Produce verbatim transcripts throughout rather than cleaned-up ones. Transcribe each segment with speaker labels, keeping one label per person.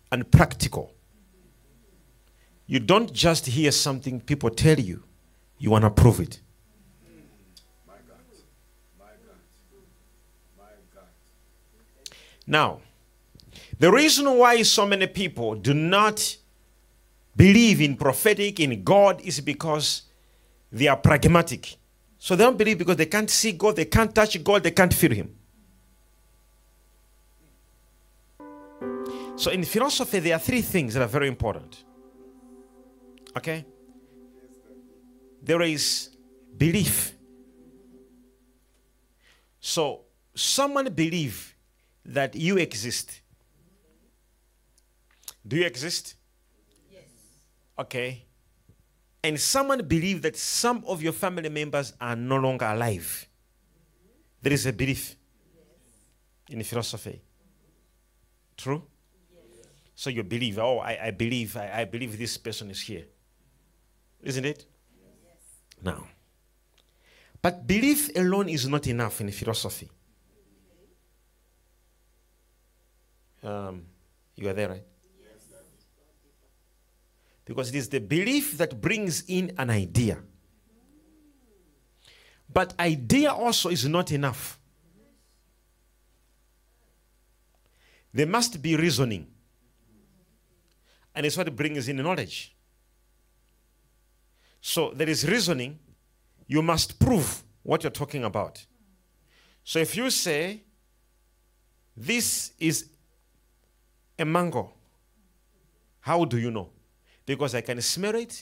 Speaker 1: and practical. You don't just hear something people tell you. You want to prove it.
Speaker 2: My God. My God. My God.
Speaker 1: Now, the reason why so many people do not believe in prophetic, in God, is because they are pragmatic. So they don't believe because they can't see God, they can't touch God, they can't feel Him. So in philosophy, there are three things that are very important. Okay? There is belief. So someone believes that you exist. Do you exist?
Speaker 3: Yes.
Speaker 1: Okay. And someone believes that some of your family members are no longer alive. There is a belief in philosophy. True? So you believe, oh, I, I believe, I, I believe this person is here. Isn't it?
Speaker 3: Yes.
Speaker 1: Now. But belief alone is not enough in philosophy. Um, you are there, right?
Speaker 3: Yes.
Speaker 1: Because it is the belief that brings in an idea. But idea also is not enough. There must be reasoning. And it's what brings in knowledge. So there is reasoning. You must prove what you're talking about. So if you say, this is a mango, how do you know? Because I can smell it,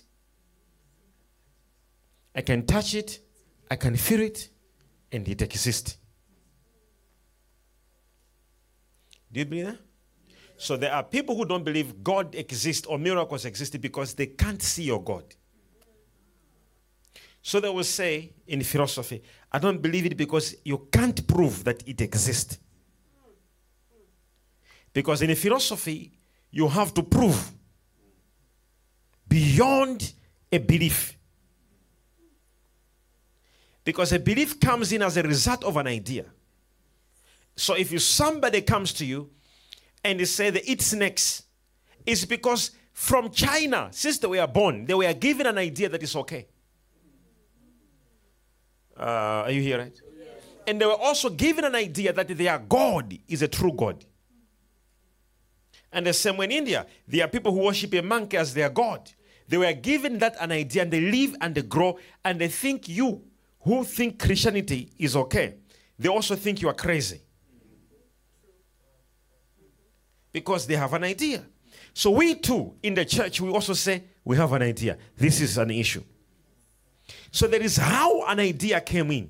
Speaker 1: I can touch it, I can feel it, and it exists. Do you believe that? So there are people who don't believe God exists or miracles exist because they can't see your God. So they will say in philosophy, I don't believe it because you can't prove that it exists. Because in philosophy, you have to prove beyond a belief. Because a belief comes in as a result of an idea. So if you, somebody comes to you and they say they eat snakes, it's because from China, since they were born, they were given an idea that it's okay. Uh, are you here, right? Yes. And they were also given an idea that their God is a true God. And the same way in India, there are people who worship a monkey as their God. They were given that an idea, and they live and they grow, and they think you who think Christianity is okay, they also think you are crazy. Because they have an idea. So we too, in the church, we also say, we have an idea. This is an issue. So there is how an idea came in.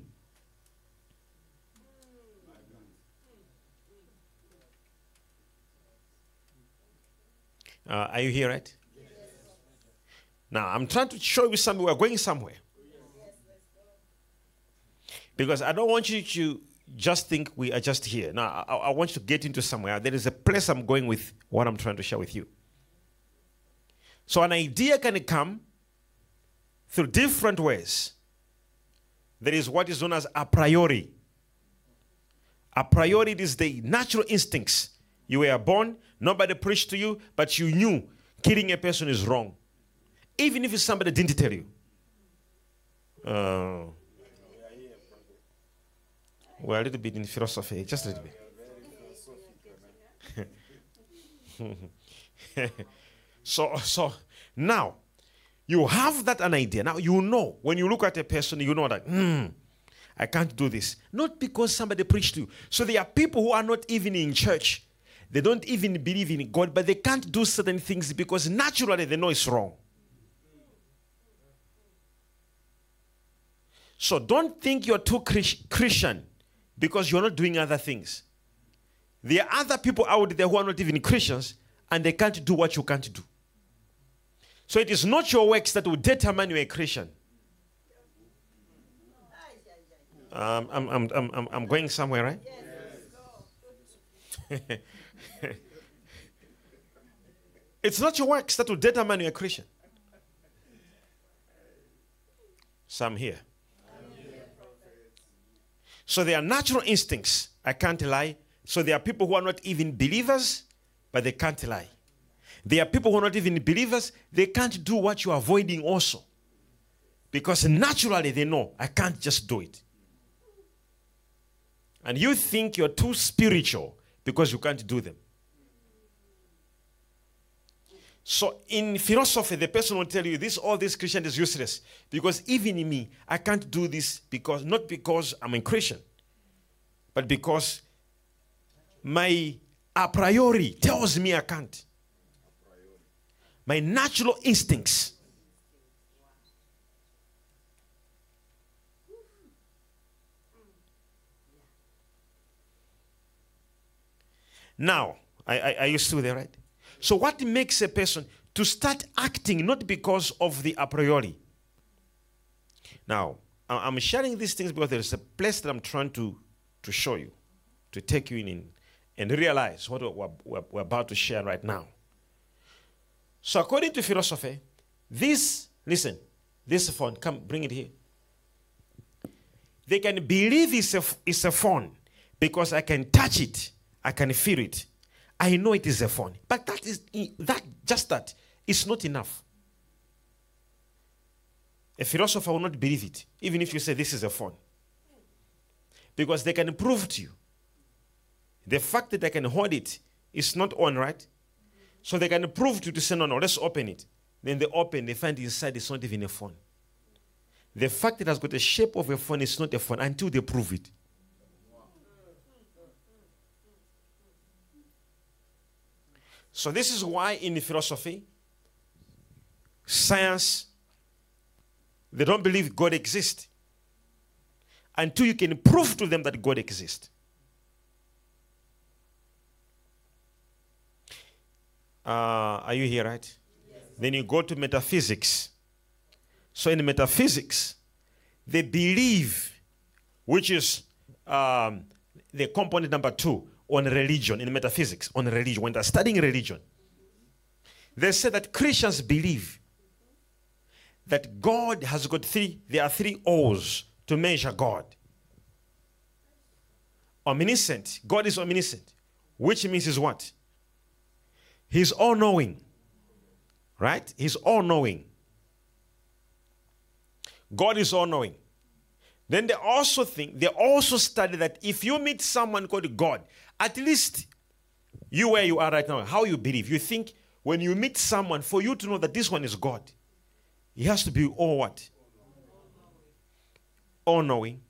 Speaker 1: Uh, are you here, right? Yes. Now, I'm trying to show you something. We're going somewhere. Yes. Because I don't want you to just think we are just here. Now, I, I want you to get into somewhere. There is a place I'm going with what I'm trying to share with you. So an idea can come through different ways. There is what is known as a priori. A priori is the natural instincts. You were born, nobody preached to you, but you knew killing a person is wrong. Even if somebody didn't tell you. Uh, we're a little bit in philosophy, just a little bit. so, so now, you have that an idea. Now, you know, when you look at a person, you know that, hmm, I can't do this. Not because somebody preached to you. So there are people who are not even in church. They don't even believe in God, but they can't do certain things because naturally they know it's wrong. So don't think you're too Christian because you're not doing other things. There are other people out there who are not even Christians and they can't do what you can't do. So it is not your works that will determine you're a Christian. Um, I'm, I'm, I'm, I'm going somewhere, right? Yes. It's not your works that will determine you're a Christian. Some here. So there are natural instincts. I can't lie. So there are people who are not even believers, but they can't lie. There are people who are not even believers. They can't do what you are avoiding also. Because naturally they know, I can't just do it. And you think you're too spiritual because you can't do them. So in philosophy, the person will tell you, this, all this Christian is useless. Because even in me, I can't do this because, not because I'm a Christian, but because my a priori tells me I can't. My natural instincts. Now, I, I, are you still there, right? So what makes a person to start acting not because of the a priori? Now, I'm sharing these things because there's a place that I'm trying to, to show you, to take you in, in and realize what we're, we're, we're about to share right now. So according to philosophy, this, listen, this phone, come bring it here. They can believe it's a, it's a phone because I can touch it, I can feel it. I know it is a phone. But that is that just that is not enough. A philosopher will not believe it, even if you say this is a phone. Because they can prove to you. The fact that they can hold it is not on, right? So they can prove to you to say, no, no, let's open it. Then they open, they find inside it's not even a phone. The fact that it has got the shape of a phone is not a phone until they prove it. So this is why in philosophy, science, they don't believe God exists until you can prove to them that God exists. Uh, are you here, right? Yes. Then you go to metaphysics. So in metaphysics, they believe, which is um, the component number two, on religion, in metaphysics, on religion. When they're studying religion, they say that Christians believe that God has got three, there are three O's to measure God. Omniscient. God is omniscient, which means is what? He's all-knowing. Right? He's all-knowing. God is all-knowing. Then they also think, they also study that if you meet someone called God, at least you where you are right now, how you believe, you think when you meet someone, for you to know that this one is God, he has to be all what? All-knowing.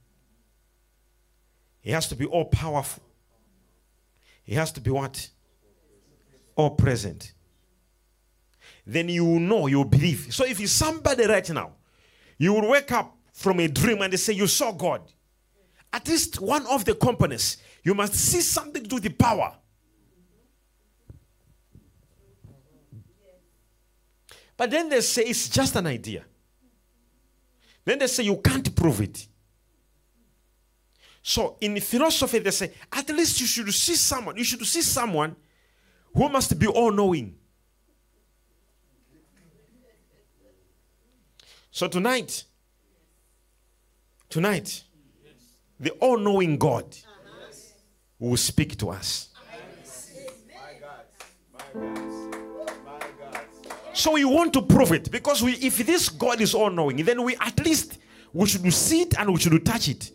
Speaker 1: He has to be all-powerful. He has to be what? All-present. Then you will know, you will believe. So if you're somebody right now, you will wake up from a dream and they say you saw God. At least one of the components, you must see something to do with the power. But then they say it's just an idea. Then they say you can't prove it. So in philosophy they say at least you should see someone, you should see someone who must be all-knowing. So tonight, tonight, the all-knowing God will speak to us. So we want to prove it because we, if this God is all-knowing, then we at least we should see it and we should touch it.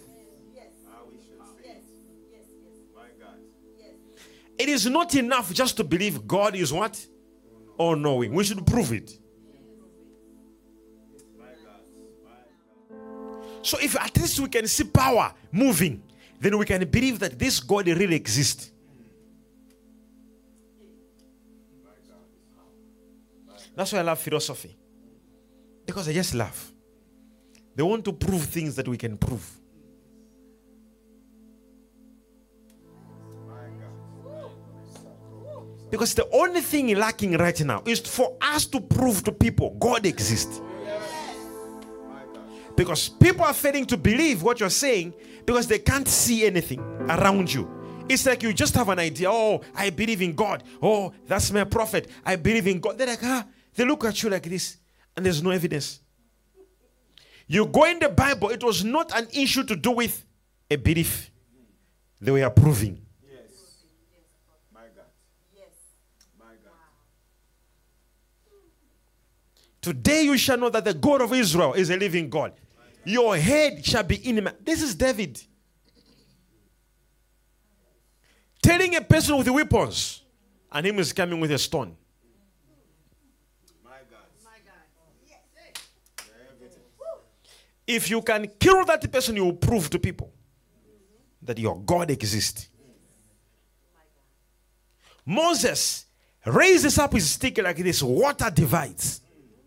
Speaker 1: It is not enough just to believe God is what? All-knowing. We should prove it. So if at least we can see power moving, then we can believe that this God really exists. That's why I love philosophy. Because I just love. They want to prove things that we can prove. Because the only thing lacking right now is for us to prove to people God exists. Because people are failing to believe what you're saying because they can't see anything around you. It's like you just have an idea. Oh, I believe in God. Oh, that's my prophet. I believe in God. They're like, ah, they look at you like this and there's no evidence. You go in the Bible, it was not an issue to do with a belief. They were proving.
Speaker 2: Yes. My God. Yes. My God.
Speaker 1: Today you shall know that the God of Israel is a living God. Your head shall be in him. This is David. Telling a person with weapons, and him is coming with a stone.
Speaker 2: My God. My God.
Speaker 1: If you can kill that person, you will prove to people that your God exists. Moses raises up his stick like this, water divides.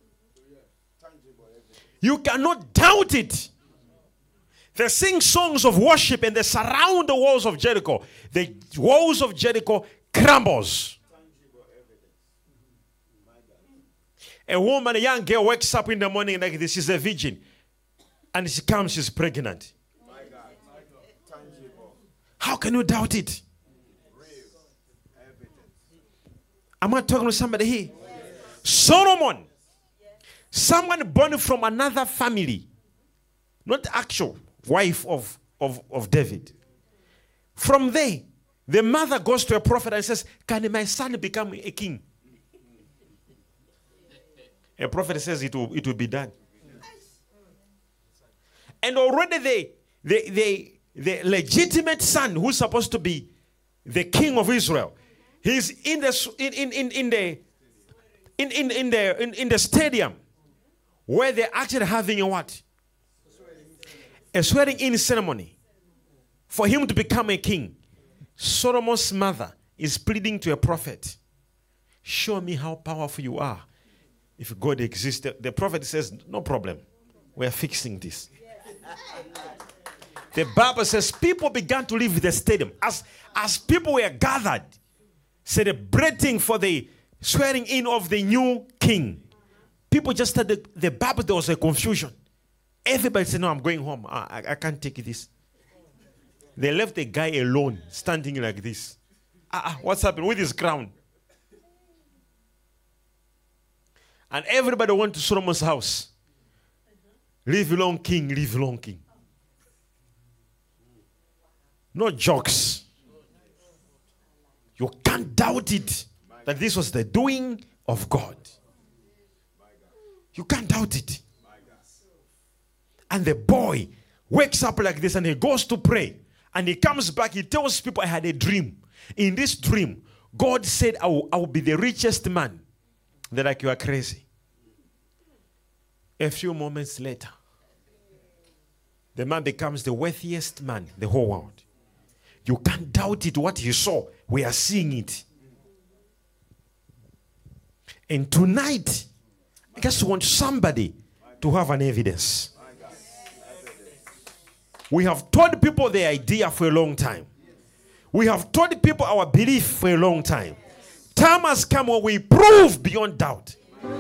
Speaker 1: You cannot doubt it. They sing songs of worship and they surround the walls of Jericho. The walls of Jericho crumbles. A woman, a young girl wakes up in the morning like this. She's a virgin. And she comes, she's pregnant. How can you doubt it? Am I talking to somebody here? Solomon. Someone born from another family. Not the actual wife of, of, of David. From there, the mother goes to a prophet and says, can my son become a king? A prophet says it will, it will be done. And already they, they, they, the legitimate son who's supposed to be the king of Israel, he's in the in, in, in, in the in, in, in the in, in the stadium where they're actually having a what? A swearing in ceremony for him to become a king. Solomon's mother is pleading to a prophet, show me how powerful you are. If God exists, the, the prophet says, no problem. We are fixing this. The Bible says people began to leave the stadium. As, as people were gathered, celebrating for the swearing in of the new king, people just started, the Bible, there was a confusion. Everybody said, no, I'm going home. I, I, I can't take this. They left the guy alone, standing like this. Uh, what's happened with his crown? And everybody went to Solomon's house. Live long king, live long king. No jokes. You can't doubt it that this was the doing of God. You can't doubt it. And the boy wakes up like this and he goes to pray. And he comes back, he tells people, I had a dream. In this dream, God said, I will, I will be the richest man. They're like, you are crazy. A few moments later, the man becomes the wealthiest man in the whole world. You can't doubt it, what he saw. We are seeing it. And tonight, I just want somebody to have an evidence. We have told people the idea for a long time. We have told people our belief for a long time. Time has come when we prove beyond doubt.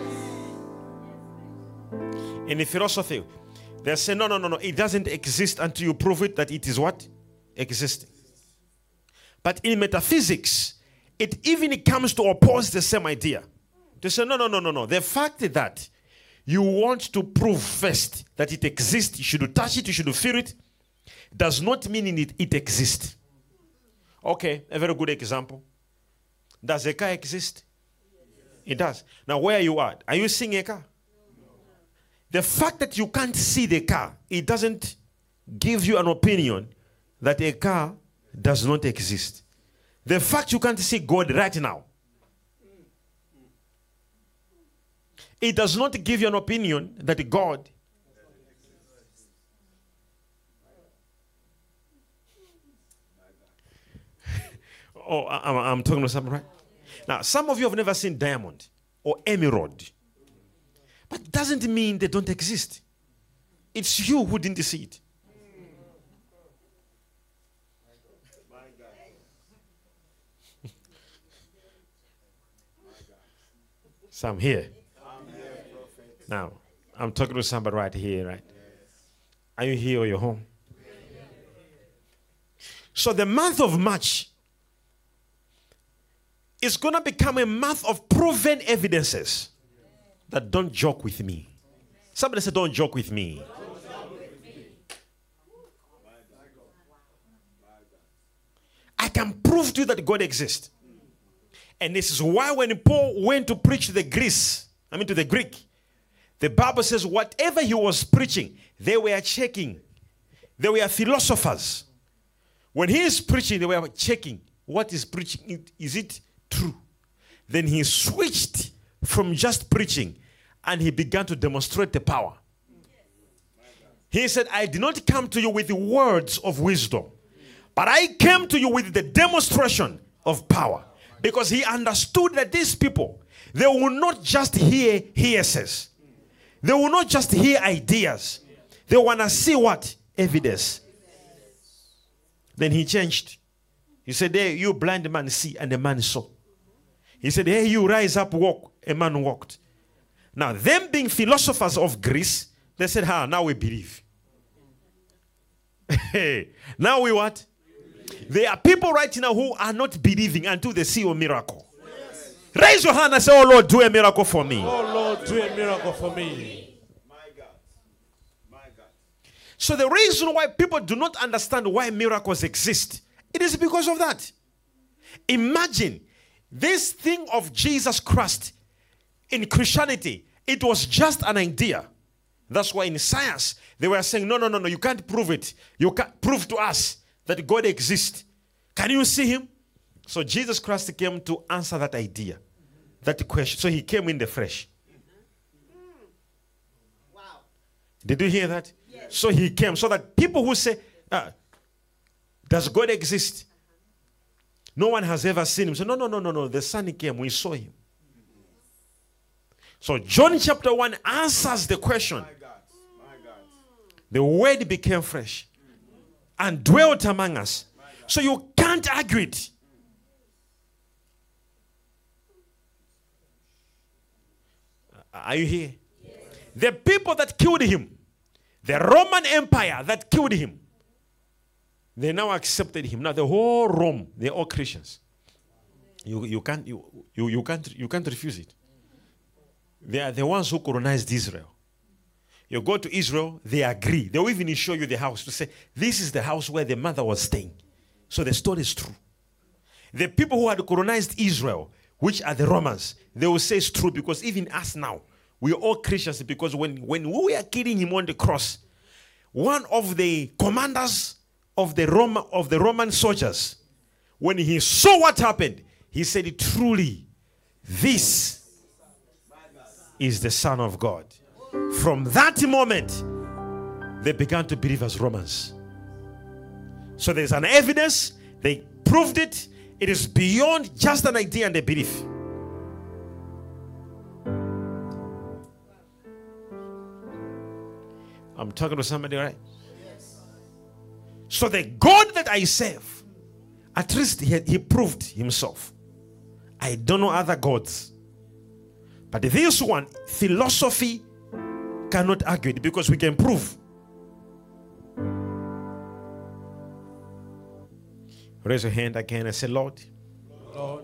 Speaker 1: In the philosophy, they say, no, no, no, no, it doesn't exist until you prove it that it is what? Existing. But in metaphysics, it even comes to oppose the same idea. They say, no, no, no, no, no. The fact that you want to prove first that it exists, you should touch it, you should feel it, does not mean it, it exists. Okay, a very good example. Does a car exist? It does. Now, where you are, are you seeing a car? The fact that you can't see the car, it doesn't give you an opinion that a car does not exist. The fact you can't see God right now, it does not give you an opinion that God oh, I'm, I'm talking to something, right? Now, some of you have never seen diamond or emerald. But it doesn't mean they don't exist. It's you who didn't see it. So I'm here. Now, I'm talking to somebody right here, right? Are you here or you're home? So the month of March is going to become a month of proven evidences that don't joke with me. Somebody said, don't joke with me. I can prove to you that God exists. And this is why when Paul went to preach to the Greece, I mean to the Greek, The Bible says whatever he was preaching, they were checking. They were philosophers. When he is preaching, they were checking what is preaching. Is it true? Then he switched from just preaching and he began to demonstrate the power. He said, I did not come to you with the words of wisdom, but I came to you with the demonstration of power. Because he understood that these people, they will not just hear hearsays. They will not just hear ideas. They want to see what? Evidence. Then he changed. He said, hey, you blind man see, and the man saw. He said, hey, you rise up, walk. A man walked. Now, them being philosophers of Greece, they said, ha, now we believe. Hey, now we what? There are people right now who are not believing until they see a miracle. Yes. Raise your hand and say, oh Lord, do a miracle for me.
Speaker 3: Oh Lord, do a miracle for me.
Speaker 2: My God. My God.
Speaker 1: So the reason why people do not understand why miracles exist, it is because of that. Imagine this thing of Jesus Christ in Christianity, it was just an idea. That's why in science, they were saying, no, no, no, no, you can't prove it. You can't prove to us that God exists. Can you see him? So Jesus Christ came to answer that idea, that question. So he came in the flesh.
Speaker 2: Wow.
Speaker 1: Did you hear that?
Speaker 2: Yes.
Speaker 1: So he came so that people who say, ah, does God exist? No one has ever seen him. So no, no, no, no, no. The Son came. We saw him. So John chapter one answers the question.
Speaker 2: My God. My God.
Speaker 1: The word became flesh and dwelt among us. So you can't argue it. Are you here? Yes. The people that killed him, the Roman Empire that killed him, they now accepted him. Now the whole Rome, they're all Christians. You, you, can't, you, you, you, can't, you can't refuse it. They are the ones who colonized Israel. You go to Israel, they agree. They will even show you the house to say, this is the house where the mother was staying. So the story is true. The people who had colonized Israel, which are the Romans, they will say it's true because even us now, we are all Christians because when, when we were killing him on the cross, one of the commanders of the, Roma, of the Roman soldiers, when he saw what happened, he said, truly, this is the Son of God. From that moment, they began to believe as Romans. So there's an evidence. They proved it. It is beyond just an idea and a belief. I'm talking to somebody, right? Yes. So the God that I serve, at least he, he proved himself. I don't know other gods. But this one, philosophy cannot argue it because we can prove. Raise your hand again and say, Lord,
Speaker 3: Lord,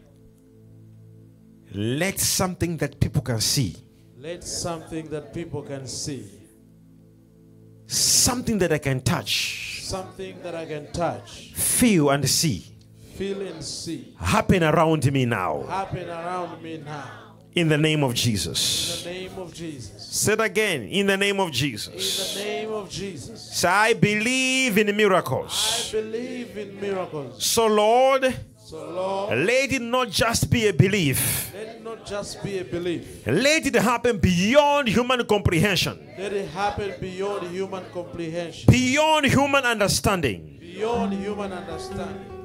Speaker 1: let something that people can see,
Speaker 3: let something that people can see,
Speaker 1: something that I can touch,
Speaker 3: something that I can touch,
Speaker 1: feel and see,
Speaker 3: feel and see,
Speaker 1: happen around me now.
Speaker 3: happen around me now.
Speaker 1: In the name of Jesus.
Speaker 3: In the name of Jesus.
Speaker 1: Say it again. In the name of Jesus.
Speaker 3: In the name of Jesus.
Speaker 1: Say, I believe in miracles.
Speaker 3: I believe in miracles.
Speaker 1: So Lord,
Speaker 3: So Lord,
Speaker 1: let it not just be a belief.
Speaker 3: let it not just be a belief.
Speaker 1: Let it happen beyond human comprehension.
Speaker 3: Let it happen beyond human comprehension.
Speaker 1: Beyond human understanding.
Speaker 3: Beyond human understanding.